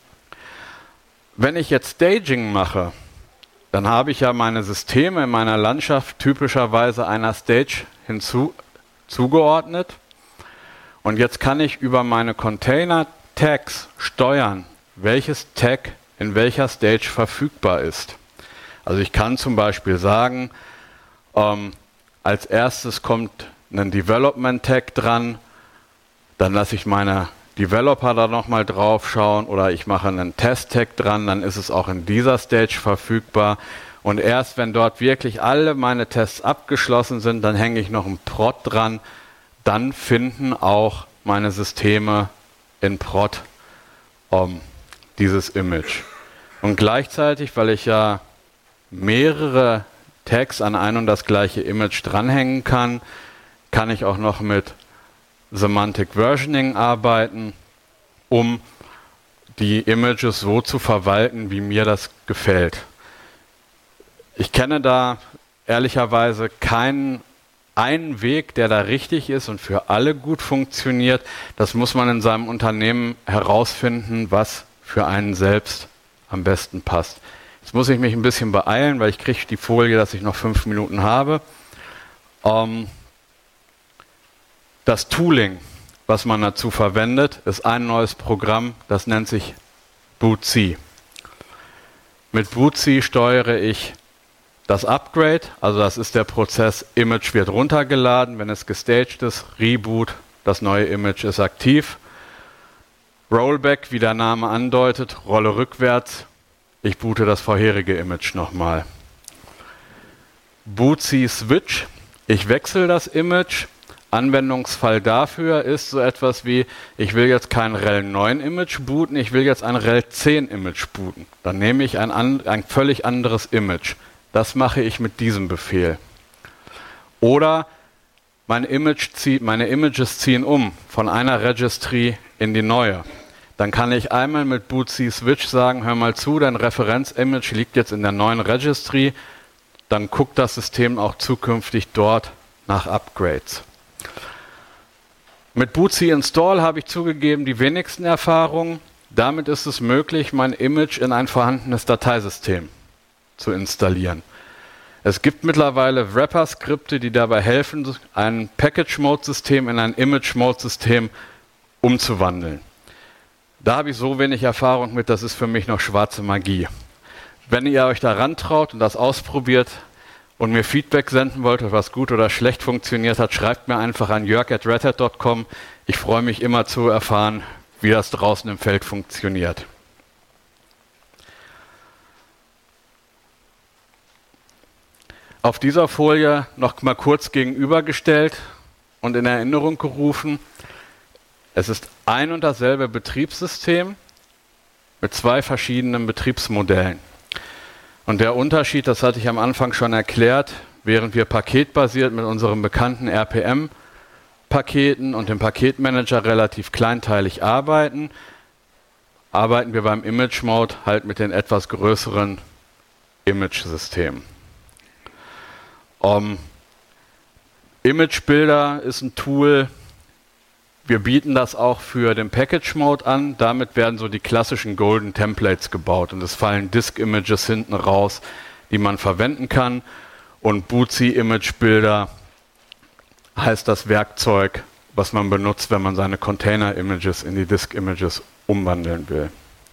S1: Wenn ich jetzt Staging mache, dann habe ich ja meine Systeme in meiner Landschaft typischerweise einer Stage hinzu zugeordnet. Und jetzt kann ich über meine Container-Tags steuern, welches Tag in welcher Stage verfügbar ist. Also ich kann zum Beispiel sagen, ähm, als erstes kommt ein Development-Tag dran, dann lasse ich meine Developer da nochmal drauf schauen oder ich mache einen Test-Tag dran, dann ist es auch in dieser Stage verfügbar. Und erst wenn dort wirklich alle meine Tests abgeschlossen sind, dann hänge ich noch einen Prod dran, dann finden auch meine Systeme in Prod um, dieses Image. Und gleichzeitig, weil ich ja mehrere Tags an ein und das gleiche Image dranhängen kann, kann ich auch noch mit Semantic Versioning arbeiten, um die Images so zu verwalten, wie mir das gefällt. Ich kenne da ehrlicherweise keinen einen Weg, der da richtig ist und für alle gut funktioniert. Das muss man in seinem Unternehmen herausfinden, was für einen selbst am besten passt. Jetzt muss ich mich ein bisschen beeilen, weil ich kriege die Folie, dass ich noch fünf Minuten habe. Ähm, Das Tooling, was man dazu verwendet, ist ein neues Programm, das nennt sich bootc. Mit bootc steuere ich das Upgrade, also das ist der Prozess, Image wird runtergeladen, wenn es gestaged ist, Reboot, das neue Image ist aktiv. Rollback, wie der Name andeutet, Rolle rückwärts, ich boote das vorherige Image nochmal. bootc Switch, ich wechsle das Image. Anwendungsfall dafür ist so etwas wie, ich will jetzt kein R H E L neun Image booten, ich will jetzt ein R H E L zehn Image booten. Dann nehme ich ein, ein völlig anderes Image. Das mache ich mit diesem Befehl. Oder mein Image zieht, meine Images ziehen um von einer Registry in die neue. Dann kann ich einmal mit bootc Switch sagen, hör mal zu, dein Referenzimage liegt jetzt in der neuen Registry. Dann guckt das System auch zukünftig dort nach Upgrades. Mit Bootsy Install habe ich zugegeben die wenigsten Erfahrungen. Damit ist es möglich, mein Image in ein vorhandenes Dateisystem zu installieren. Es gibt mittlerweile Wrapper-Skripte, die dabei helfen, ein Package-Mode-System in ein Image-Mode-System umzuwandeln. Da habe ich so wenig Erfahrung mit, das ist für mich noch schwarze Magie. Wenn ihr euch daran traut und das ausprobiert und mir Feedback senden wollt, ob was gut oder schlecht funktioniert hat, schreibt mir einfach an jörg at red hat punkt com. Ich freue mich immer zu erfahren, wie das draußen im Feld funktioniert. Auf dieser Folie noch mal kurz gegenübergestellt und in Erinnerung gerufen. Es ist ein und dasselbe Betriebssystem mit zwei verschiedenen Betriebsmodellen. Und der Unterschied, das hatte ich am Anfang schon erklärt, während wir paketbasiert mit unseren bekannten R P M-Paketen und dem Paketmanager relativ kleinteilig arbeiten, arbeiten wir beim Image Mode halt mit den etwas größeren Image-Systemen. Um, Image Builder ist ein Tool, wir bieten das auch für den Package Mode an. Damit werden so die klassischen Golden Templates gebaut und es fallen Disk Images hinten raus, die man verwenden kann. Und Bootsy Image Builder heißt das Werkzeug, was man benutzt, wenn man seine Container Images in die Disk Images umwandeln will.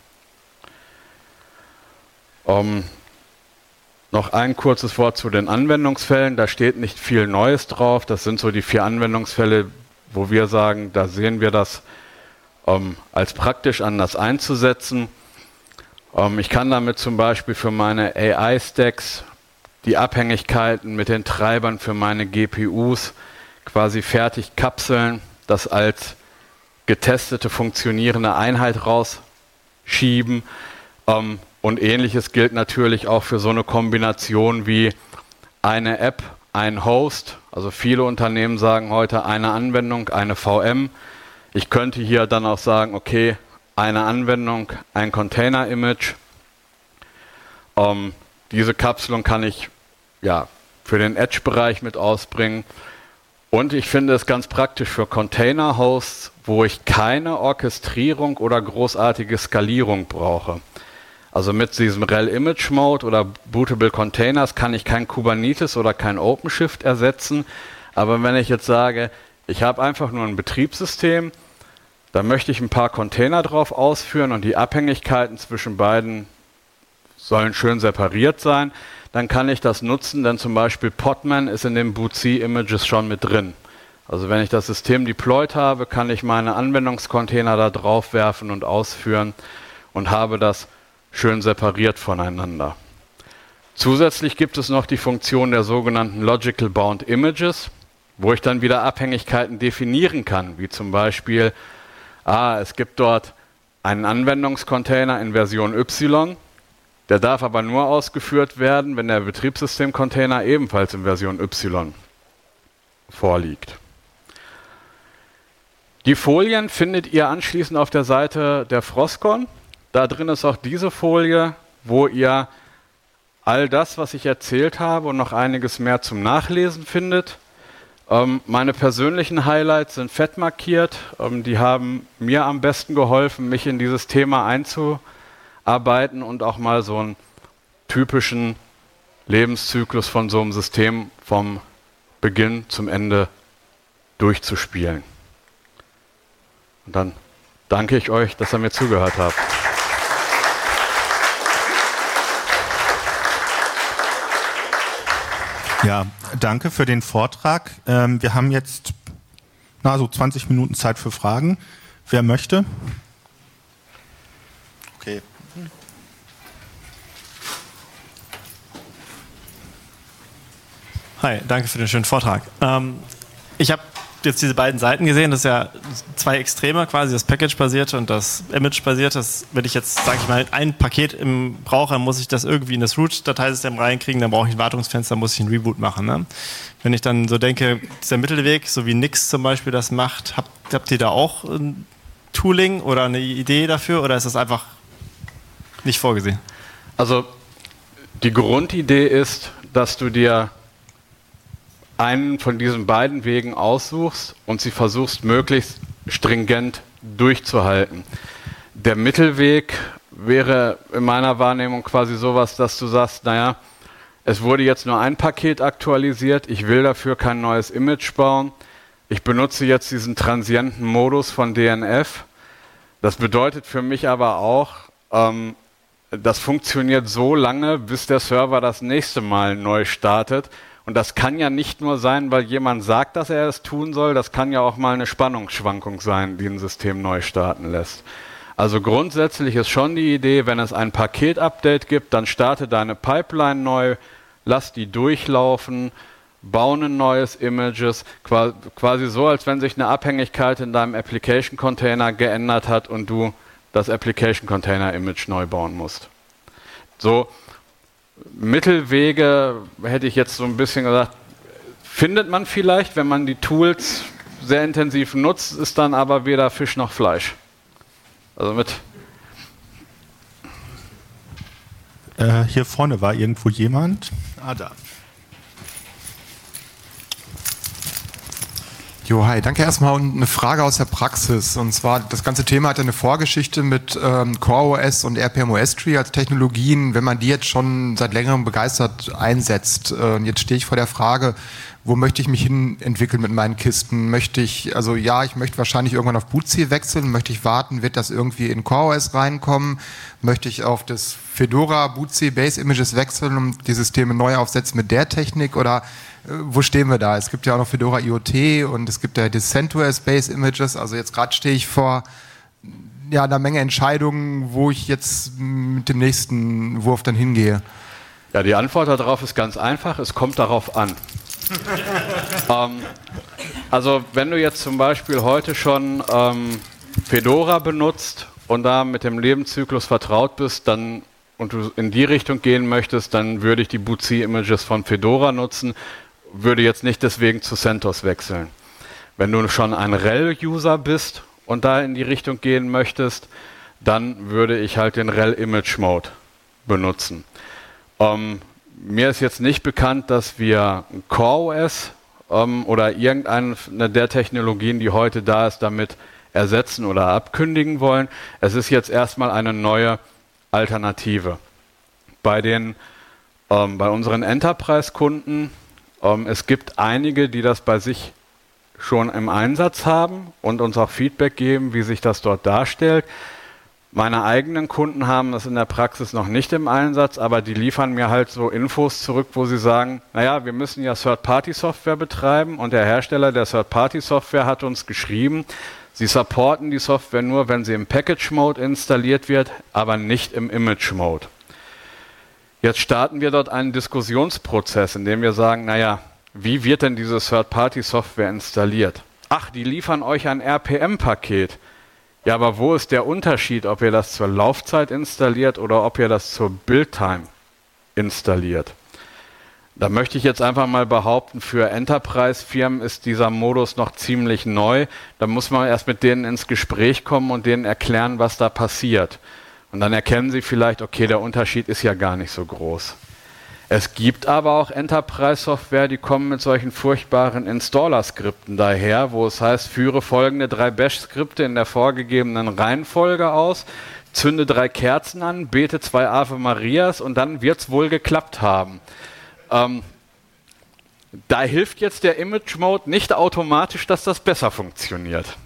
S1: Um, noch ein kurzes Wort zu den Anwendungsfällen. Da steht nicht viel Neues drauf. Das sind so die vier Anwendungsfälle, wo wir sagen, da sehen wir das ähm, als praktisch anders einzusetzen. Ähm, ich kann damit zum Beispiel für meine A I-Stacks die Abhängigkeiten mit den Treibern für meine G P Us quasi fertig kapseln, das als getestete, funktionierende Einheit rausschieben. Ähm, und Ähnliches gilt natürlich auch für so eine Kombination wie eine App, ein Host. Also viele Unternehmen sagen heute eine Anwendung, eine V M. Ich könnte hier dann auch sagen, okay, eine Anwendung, ein Container-Image. Ähm, diese Kapselung kann ich ja für den Edge-Bereich mit ausbringen. Und ich finde es ganz praktisch für Container-Hosts, wo ich keine Orchestrierung oder großartige Skalierung brauche. Also mit diesem rel Image Mode oder Bootable Containers kann ich kein Kubernetes oder kein OpenShift ersetzen. Aber wenn ich jetzt sage, ich habe einfach nur ein Betriebssystem, da möchte ich ein paar Container drauf ausführen und die Abhängigkeiten zwischen beiden sollen schön separiert sein, dann kann ich das nutzen, denn zum Beispiel Podman ist in den Bootsy Images schon mit drin. Also wenn ich das System deployed habe, kann ich meine Anwendungscontainer da drauf werfen und ausführen und habe das schön separiert voneinander. Zusätzlich gibt es noch die Funktion der sogenannten Logical Bound Images, wo ich dann wieder Abhängigkeiten definieren kann, wie zum Beispiel, ah, es gibt dort einen Anwendungscontainer in Version Y, der darf aber nur ausgeführt werden, wenn der Betriebssystemcontainer ebenfalls in Version Y vorliegt. Die Folien findet ihr anschließend auf der Seite der Frostcon. Da drin ist auch diese Folie, wo ihr all das, was ich erzählt habe und noch einiges mehr zum Nachlesen findet. Ähm, meine persönlichen Highlights sind fett markiert. Ähm, die haben mir am besten geholfen, mich in dieses Thema einzuarbeiten und auch mal so einen typischen Lebenszyklus von so einem System vom Beginn zum Ende durchzuspielen. Und dann danke ich euch, dass ihr mir zugehört habt.
S3: Ja, danke für den Vortrag. Ähm, wir haben jetzt na, so zwanzig Minuten Zeit für Fragen. Wer möchte?
S4: Okay.
S5: Hi, danke für den schönen Vortrag. Ähm, ich habe jetzt diese beiden Seiten gesehen, das ist ja zwei Extreme quasi, das Package-basierte und das Image-basierte. Wenn ich jetzt, sage ich mal, ein Paket im brauche, dann muss ich das irgendwie in das Root-Dateisystem reinkriegen, dann brauche ich ein Wartungsfenster, muss ich einen Reboot machen. Ne? Wenn ich dann so denke, dieser Mittelweg, so wie Nix zum Beispiel das macht, habt, habt ihr da auch ein Tooling oder eine Idee dafür oder ist das einfach nicht vorgesehen?
S1: Also die Grundidee ist, dass du dir einen von diesen beiden Wegen aussuchst und sie versuchst möglichst stringent durchzuhalten. Der Mittelweg wäre in meiner Wahrnehmung quasi sowas, dass du sagst, naja, es wurde jetzt nur ein Paket aktualisiert, ich will dafür kein neues Image bauen, ich benutze jetzt diesen transienten Modus von D N F. Das bedeutet für mich aber auch, ähm, das funktioniert so lange, bis der Server das nächste Mal neu startet. Und das kann ja nicht nur sein, weil jemand sagt, dass er es tun soll, das kann ja auch mal eine Spannungsschwankung sein, die ein System neu starten lässt. Also grundsätzlich ist schon die Idee, wenn es ein Paket-Update gibt, dann starte deine Pipeline neu, lass die durchlaufen, baue ein neues Images, quasi so, als wenn sich eine Abhängigkeit in deinem Application-Container geändert hat und du das Application-Container-Image neu bauen musst. So Mittelwege, hätte ich jetzt so ein bisschen gesagt, findet man vielleicht, wenn man die Tools sehr intensiv nutzt, ist dann aber weder Fisch noch Fleisch. Also mit.
S3: Äh, hier vorne war irgendwo jemand. Ah, da.
S4: Jo, hi, danke erstmal und eine Frage aus der Praxis. Und zwar, das ganze Thema hat eine Vorgeschichte mit ähm, CoreOS und R P M O S Tree als Technologien. Wenn man die jetzt schon seit längerem begeistert einsetzt, äh, jetzt stehe ich vor der Frage, wo möchte ich mich hin entwickeln mit meinen Kisten? Möchte ich, also ja, ich möchte wahrscheinlich irgendwann auf bootc wechseln. Möchte ich warten, wird das irgendwie in CoreOS reinkommen? Möchte ich auf das Fedora bootc Base Images wechseln und die Systeme neu aufsetzen mit der Technik? Oder äh, wo stehen wir da? Es gibt ja auch noch Fedora I O T und es gibt ja die CentOS Base Images. Also jetzt gerade stehe ich vor ja, einer Menge Entscheidungen, wo ich jetzt mit dem nächsten Wurf dann hingehe.
S1: Ja, die Antwort darauf ist ganz einfach. Es kommt darauf an. ähm, also wenn du jetzt zum Beispiel heute schon ähm, Fedora benutzt und da mit dem Lebenszyklus vertraut bist, dann und du in die Richtung gehen möchtest, dann würde ich die bootc-Images von Fedora nutzen, würde jetzt nicht deswegen zu CentOS wechseln. Wenn du schon ein rel-User bist und da in die Richtung gehen möchtest, dann würde ich halt den rel-Image-Mode benutzen. Ähm, Mir ist jetzt nicht bekannt, dass wir CoreOS ähm, oder irgendeine der Technologien, die heute da ist, damit ersetzen oder abkündigen wollen. Es ist jetzt erstmal eine neue Alternative. Bei den, ähm, bei unseren Enterprise-Kunden, ähm, es gibt einige, die das bei sich schon im Einsatz haben und uns auch Feedback geben, wie sich das dort darstellt. Meine eigenen Kunden haben das in der Praxis noch nicht im Einsatz, aber die liefern mir halt so Infos zurück, wo sie sagen, naja, wir müssen ja Third-Party-Software betreiben und der Hersteller der Third-Party-Software hat uns geschrieben, sie supporten die Software nur, wenn sie im Package-Mode installiert wird, aber nicht im Image-Mode. Jetzt starten wir dort einen Diskussionsprozess, in dem wir sagen, naja, wie wird denn diese Third-Party-Software installiert? Ach, die liefern euch ein R P M-Paket. Ja, aber wo ist der Unterschied, ob ihr das zur Laufzeit installiert oder ob ihr das zur Build-Time installiert? Da möchte ich jetzt einfach mal behaupten, für Enterprise-Firmen ist dieser Modus noch ziemlich neu. Da muss man erst mit denen ins Gespräch kommen und denen erklären, was da passiert. Und dann erkennen sie vielleicht, okay, der Unterschied ist ja gar nicht so groß. Es gibt aber auch Enterprise-Software, die kommen mit solchen furchtbaren Installer-Skripten daher, wo es heißt, führe folgende drei Bash-Skripte in der vorgegebenen Reihenfolge aus, zünde drei Kerzen an, bete zwei Ave Marias und dann wird es wohl geklappt haben. Ähm, da hilft jetzt der Image-Mode nicht automatisch, dass das besser funktioniert.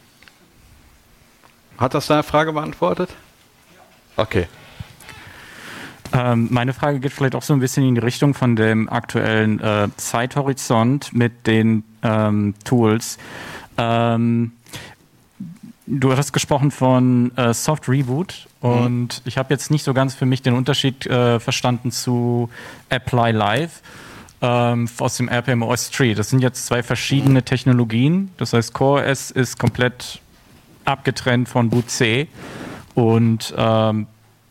S1: Hat das deine Frage beantwortet? Okay.
S6: Ähm, meine Frage geht vielleicht auch so ein bisschen in die Richtung von dem aktuellen äh, Zeithorizont mit den ähm, Tools. Ähm, du hast gesprochen von äh, Soft Reboot und mhm. ich habe jetzt nicht so ganz für mich den Unterschied äh, verstanden zu Apply Live ähm, aus dem R P M O S Tree. Das sind jetzt zwei verschiedene Technologien. Das heißt, CoreOS ist komplett abgetrennt von bootc und ähm,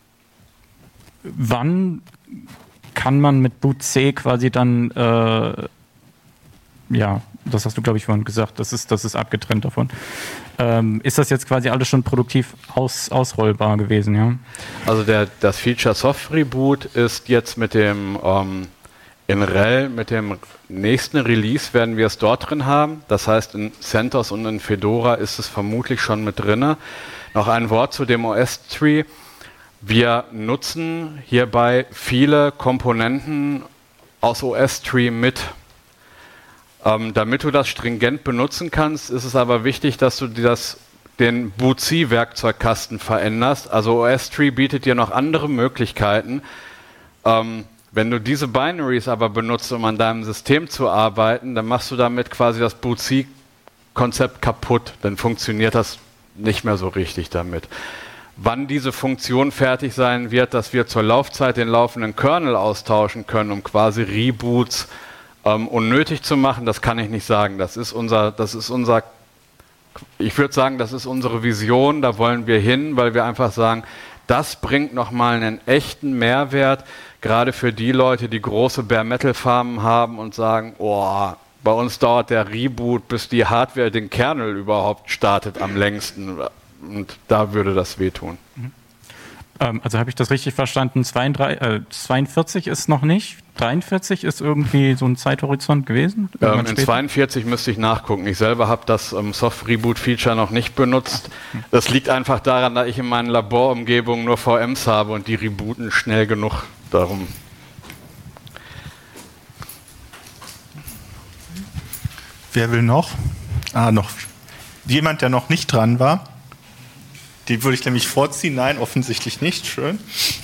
S6: wann kann man mit bootc quasi dann, äh, ja, das hast du, glaube ich, vorhin gesagt, das ist, das ist abgetrennt davon. Ähm, ist das jetzt quasi alles schon produktiv aus, ausrollbar gewesen, ja?
S1: Also der, das Feature Soft Reboot ist jetzt mit dem ähm, in R H E L mit dem nächsten Release werden wir es dort drin haben. Das heißt, in CentOS und in Fedora ist es vermutlich schon mit drin. Noch ein Wort zu dem O S-Tree. Wir nutzen hierbei viele Komponenten aus O S-Tree mit. Ähm, damit du das stringent benutzen kannst, ist es aber wichtig, dass du das, den bootc-Werkzeugkasten veränderst. Also O S-Tree bietet dir noch andere Möglichkeiten. Ähm, wenn du diese Binaries aber benutzt, um an deinem System zu arbeiten, dann machst du damit quasi das bootc-Konzept kaputt. Dann funktioniert das nicht mehr so richtig damit. Wann diese Funktion fertig sein wird, dass wir zur Laufzeit den laufenden Kernel austauschen können, um quasi Reboots ähm, unnötig zu machen, das kann ich nicht sagen. Das ist unser, das ist unser, ich würde sagen, das ist unsere Vision, da wollen wir hin, weil wir einfach sagen, das bringt nochmal einen echten Mehrwert, gerade für die Leute, die große Bare-Metal-Farmen haben und sagen, oh, bei uns dauert der Reboot, bis die Hardware den Kernel überhaupt startet, am längsten. Und da würde das wehtun.
S6: Mhm. Ähm, also habe ich das richtig verstanden? zweiunddreißig, äh, zweiundvierzig ist noch nicht, dreiundvierzig ist irgendwie so ein Zeithorizont gewesen?
S1: Ähm, in zweiundvierzig müsste ich nachgucken. Ich selber habe das ähm, Soft-Reboot-Feature noch nicht benutzt. Mhm. Das liegt einfach daran, dass ich in meinen Laborumgebungen nur V Ms habe und die rebooten schnell genug darum.
S3: Wer will noch? Ah, noch jemand, der noch nicht dran war. Den würde ich nämlich vorziehen. Nein, offensichtlich nicht. Schön.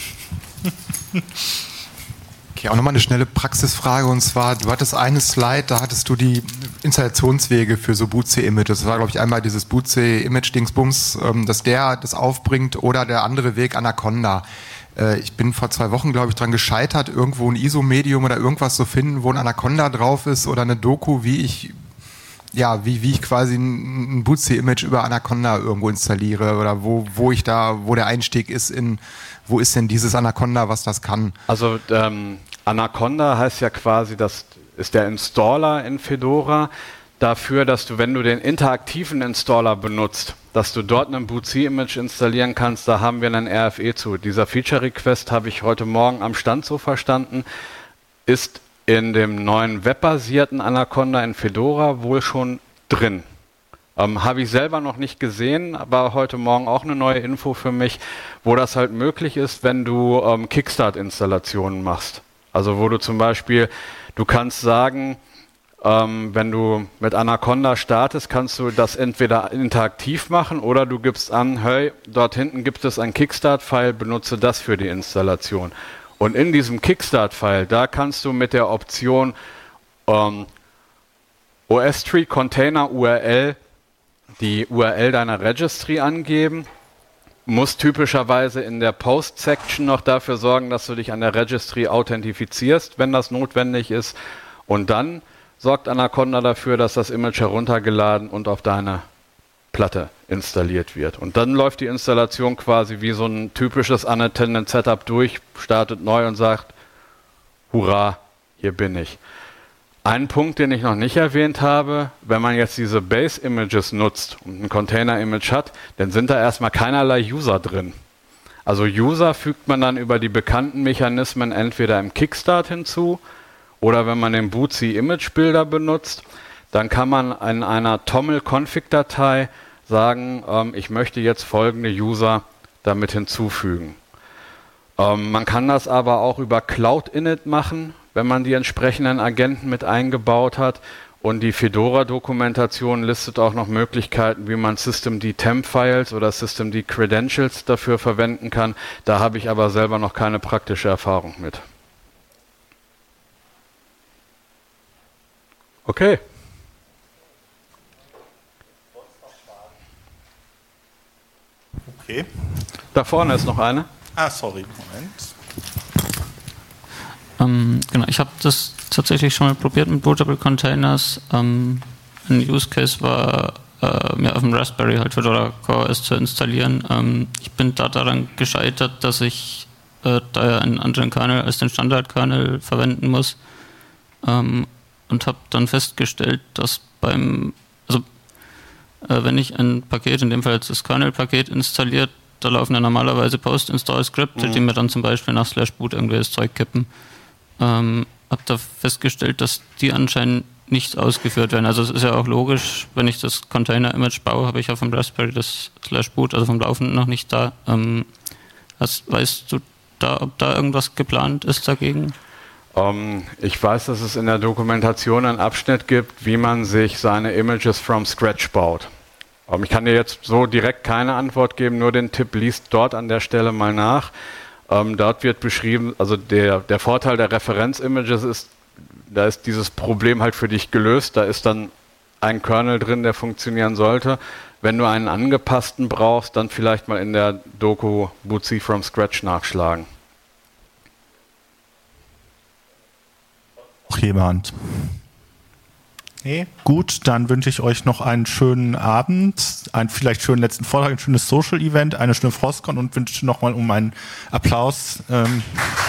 S4: Okay, auch nochmal eine schnelle Praxisfrage. Und zwar, du hattest eine Slide, da hattest du die Installationswege für so bootc-Images. Das war, glaube ich, einmal dieses bootc-Image-Dingsbums, dass der das aufbringt oder der andere Weg Anaconda. Ich bin vor zwei Wochen, glaube ich, dran gescheitert, irgendwo ein I S O-Medium oder irgendwas zu finden, wo ein Anaconda drauf ist oder eine Doku, wie ich ja, wie, wie ich quasi ein, ein bootc-Image über Anaconda irgendwo installiere oder wo, wo ich da, wo der Einstieg ist in, wo ist denn dieses Anaconda, was das kann?
S1: Also ähm, Anaconda heißt ja quasi, das ist der Installer in Fedora dafür, dass du, wenn du den interaktiven Installer benutzt, dass du dort ein bootc-Image installieren kannst, da haben wir einen R F E zu. Dieser Feature-Request habe ich heute Morgen am Stand so verstanden, ist in dem neuen webbasierten Anaconda in Fedora wohl schon drin. Ähm, habe ich selber noch nicht gesehen, aber heute Morgen auch eine neue Info für mich, wo das halt möglich ist, wenn du ähm, Kickstart-Installationen machst. Also wo du zum Beispiel, du kannst sagen, ähm, wenn du mit Anaconda startest, kannst du das entweder interaktiv machen oder du gibst an, hey, dort hinten gibt es ein Kickstart-File, benutze das für die Installation. Und in diesem Kickstart-File, da kannst du mit der Option ähm, O S-Tree Container U R L die U R L deiner Registry angeben, musst typischerweise in der Post-Section noch dafür sorgen, dass du dich an der Registry authentifizierst, wenn das notwendig ist. Und dann sorgt Anaconda dafür, dass das Image heruntergeladen und auf deine Platte installiert wird. Und dann läuft die Installation quasi wie so ein typisches Unattended Setup durch, startet neu und sagt, hurra, hier bin ich. Ein Punkt, den ich noch nicht erwähnt habe, wenn man jetzt diese Base-Images nutzt und ein Container-Image hat, dann sind da erstmal keinerlei User drin. Also User fügt man dann über die bekannten Mechanismen entweder im Kickstart hinzu oder wenn man den bootc-Image-Builder benutzt, dann kann man in einer Toml-Config-Datei sagen, ähm, ich möchte jetzt folgende User damit hinzufügen. Ähm, man kann das aber auch über Cloud-Init machen, wenn man die entsprechenden Agenten mit eingebaut hat. Und die Fedora-Dokumentation listet auch noch Möglichkeiten, wie man Systemd-Temp-Files oder Systemd-Credentials dafür verwenden kann. Da habe ich aber selber noch keine praktische Erfahrung mit. Okay.
S3: Okay.
S1: Da vorne ist noch eine.
S3: Ah, sorry, Moment.
S7: Ähm, genau, ich habe das tatsächlich schon mal probiert mit Bootable Containers. Ähm, ein Use Case war, äh, mir auf dem Raspberry halt Fedora CoreOS zu installieren. Ähm, ich bin da daran gescheitert, dass ich äh, da ja einen anderen Kernel als den Standard-Kernel verwenden muss. Ähm, und habe dann festgestellt, dass beim, also äh, wenn ich ein Paket, in dem Fall jetzt das Kernel-Paket installiert, da laufen ja normalerweise Post-Install-Skripte, mhm. die mir dann zum Beispiel nach slash boot irgendwie das Zeug kippen. Ähm, habe da festgestellt, dass die anscheinend nicht ausgeführt werden. Also es ist ja auch logisch, wenn ich das Container-Image baue, habe ich ja vom Raspberry das slash boot, also vom Laufenden noch nicht da. Ähm, hast, weißt du da, ob da irgendwas geplant ist dagegen?
S1: Um, ich weiß, dass es in der Dokumentation einen Abschnitt gibt, wie man sich seine Images from scratch baut. Um, ich kann dir jetzt so direkt keine Antwort geben, nur den Tipp, liest dort an der Stelle mal nach. Um, dort wird beschrieben, also der, der Vorteil der Referenz-Images ist, da ist dieses Problem halt für dich gelöst, da ist dann ein Kernel drin, der funktionieren sollte. Wenn du einen angepassten brauchst, dann vielleicht mal in der Doku bootc from scratch nachschlagen.
S3: Noch jemand? Nee? Gut, dann wünsche ich euch noch einen schönen Abend, einen vielleicht schönen letzten Vortrag, ein schönes Social-Event, eine schöne Frostcon und wünsche nochmal um einen Applaus. Ähm